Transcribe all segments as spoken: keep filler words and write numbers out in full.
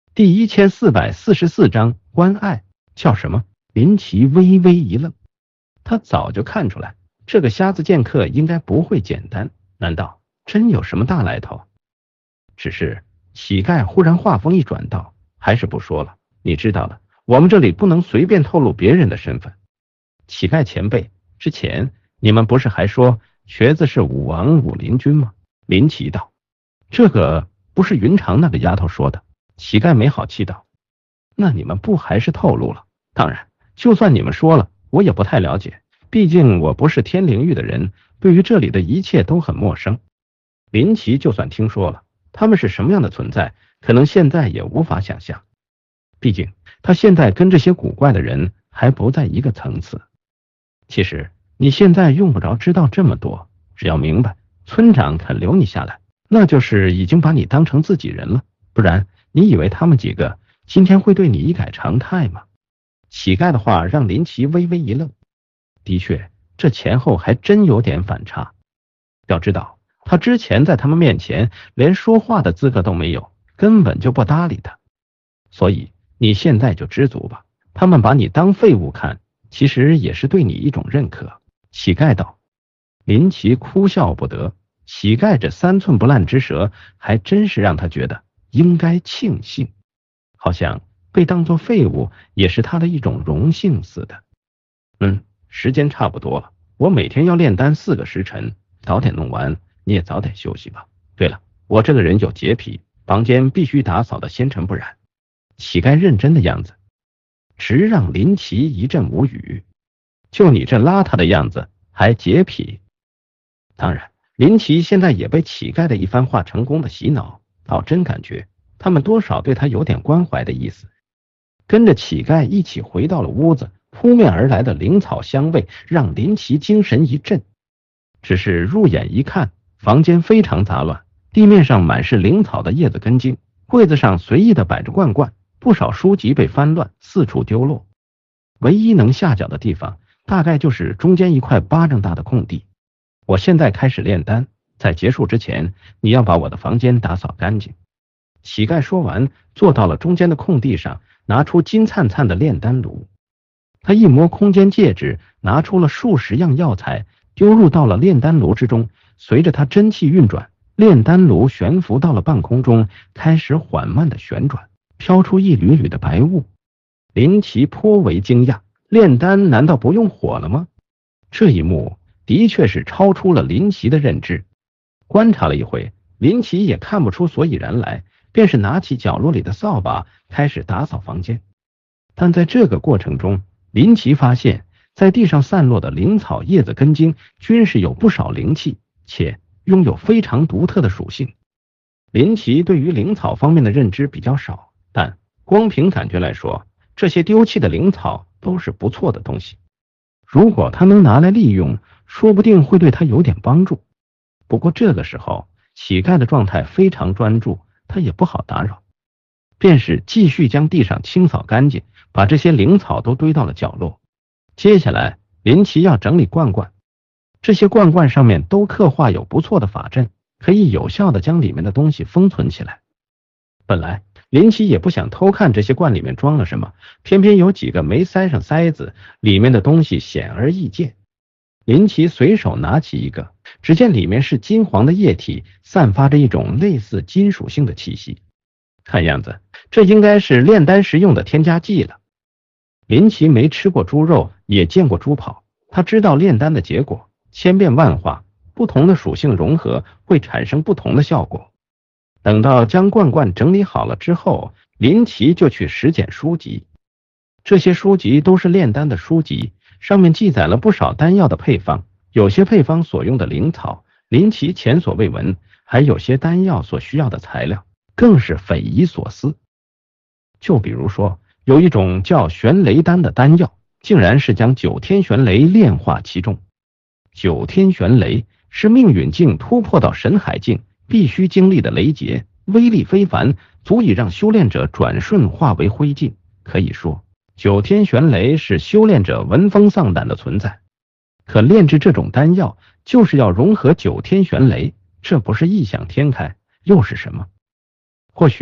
第一千四百四十四章关爱叫什么？林奇微微一愣，他早就看出来这个瞎子剑客应该不会简单，难道真有什么大来头？只是乞丐忽然话锋一转道，还是不说了，你知道的，我们这里不能随便透露别人的身份。乞丐前辈，之前你们不是还说瘸子是武王武林君吗？林奇道，这个不是云长那个丫头说的。乞丐没好气道，那你们不还是透露了？当然，就算你们说了，我也不太了解，毕竟我不是天灵域的人，对于这里的一切都很陌生。林奇就算听说了，他们是什么样的存在，可能现在也无法想象。毕竟他现在跟这些古怪的人还不在一个层次。其实你现在用不着知道这么多，只要明白村长肯留你下来，那就是已经把你当成自己人了，不然你以为他们几个今天会对你一改常态吗？乞丐的话让林奇微微一愣，的确，这前后还真有点反差。要知道，他之前在他们面前连说话的资格都没有，根本就不搭理他。所以你现在就知足吧，他们把你当废物看，其实也是对你一种认可。乞丐道。林奇哭笑不得，乞丐这三寸不烂之舌还真是让他觉得应该庆幸，好像被当作废物也是他的一种荣幸似的。嗯，时间差不多了，我每天要炼丹四个时辰，早点弄完，你也早点休息吧。对了，我这个人有洁癖，房间必须打扫的纤尘不染。乞丐认真的样子，直让林奇一阵无语。就你这邋遢的样子，还洁癖？当然，林奇现在也被乞丐的一番话成功的洗脑，倒真感觉他们多少对他有点关怀的意思。跟着乞丐一起回到了屋子，扑面而来的灵草香味让林奇精神一振。只是入眼一看，房间非常杂乱，地面上满是灵草的叶子根茎，柜子上随意的摆着罐罐，不少书籍被翻乱，四处丢落。唯一能下脚的地方，大概就是中间一块巴掌大的空地。我现在开始炼丹，在结束之前，你要把我的房间打扫干净。乞丐说完，坐到了中间的空地上，拿出金灿灿的炼丹炉。他一摸空间戒指，拿出了数十样药材，丢入到了炼丹炉之中。随着他真气运转，炼丹炉悬浮到了半空中，开始缓慢的旋转，飘出一缕缕的白雾。林奇颇为惊讶，炼丹难道不用火了吗？这一幕的确是超出了林奇的认知。观察了一回，林奇也看不出所以然来，便是拿起角落里的扫把，开始打扫房间。但在这个过程中，林奇发现在地上散落的灵草叶子根茎均是有不少灵气，且拥有非常独特的属性。林奇对于灵草方面的认知比较少，但光凭感觉来说，这些丢弃的灵草都是不错的东西。如果他能拿来利用，说不定会对他有点帮助。不过这个时候，乞丐的状态非常专注，他也不好打扰，便是继续将地上清扫干净，把这些灵草都堆到了角落。接下来，林奇要整理罐罐，这些罐罐上面都刻画有不错的法阵，可以有效的将里面的东西封存起来。本来林奇也不想偷看这些罐里面装了什么，偏偏有几个没塞上塞子，里面的东西显而易见。林奇随手拿起一个，只见里面是金黄的液体，散发着一种类似金属性的气息。看样子，这应该是炼丹时用的添加剂了。林奇没吃过猪肉，也见过猪跑，他知道炼丹的结果千变万化，不同的属性融合会产生不同的效果。等到将罐罐整理好了之后，林奇就去拾捡书籍。这些书籍都是炼丹的书籍，上面记载了不少丹药的配方，有些配方所用的灵草，林奇前所未闻，还有些丹药所需要的材料，更是匪夷所思。就比如说，有一种叫玄雷丹的丹药，竟然是将九天玄雷炼化其中。九天玄雷是命运境突破到神海境必须经历的雷劫，威力非凡，足以让修炼者转瞬化为灰烬。可以说，九天玄雷是修炼者闻风丧胆的存在。可炼制这种丹药，就是要融合九天玄雷，这不是异想天开又是什么？或许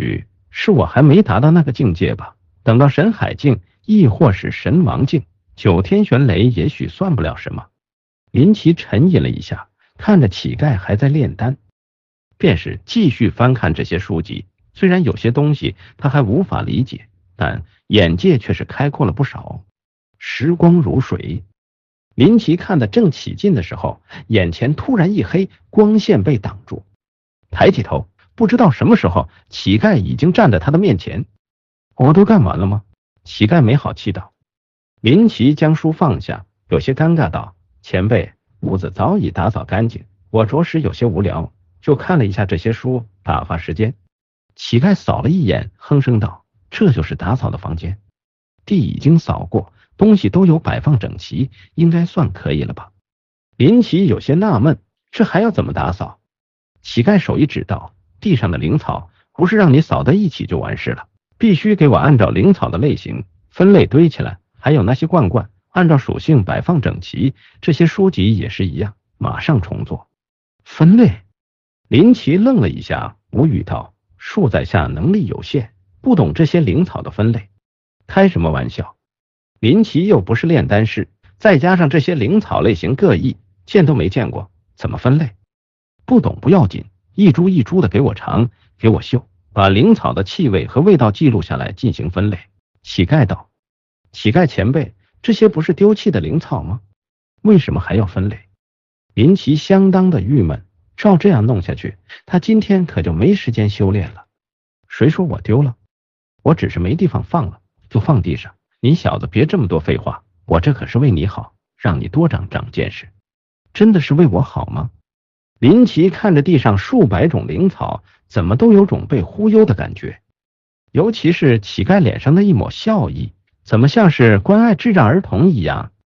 是我还没达到那个境界吧？等到神海境，亦或是神王境，九天玄雷也许算不了什么。林奇沉吟了一下，看着乞丐还在炼丹，便是继续翻看这些书籍。虽然有些东西他还无法理解，但眼界却是开阔了不少。时光如水，林奇看得正起劲的时候，眼前突然一黑，光线被挡住。抬起头，不知道什么时候，乞丐已经站在他的面前。我都干完了吗？乞丐没好气道。林奇将书放下，有些尴尬道：前辈，屋子早已打扫干净，我着实有些无聊，就看了一下这些书，打发时间。乞丐扫了一眼，哼声道：这就是打扫的房间？地已经扫过，东西都有摆放整齐，应该算可以了吧？林奇有些纳闷，这还要怎么打扫？乞丐手一指道：地上的灵草不是让你扫在一起就完事了，必须给我按照灵草的类型分类堆起来，还有那些罐罐按照属性摆放整齐，这些书籍也是一样，马上重做。分类？林奇愣了一下，无语道：恕在下能力有限，不懂这些灵草的分类。开什么玩笑？林奇又不是炼丹师，再加上这些灵草类型各异，见都没见过，怎么分类？不懂不要紧，一株一株的给我尝，给我嗅，把灵草的气味和味道记录下来进行分类。乞丐道：乞丐前辈，这些不是丢弃的灵草吗？为什么还要分类？林奇相当的郁闷，照这样弄下去，他今天可就没时间修炼了。谁说我丢了？我只是没地方放了，就放地上。你小子别这么多废话，我这可是为你好，让你多长长见识。真的是为我好吗？林奇看着地上数百种灵草，怎么都有种被忽悠的感觉。尤其是乞丐脸上的一抹笑意，怎么像是关爱智障儿童一样，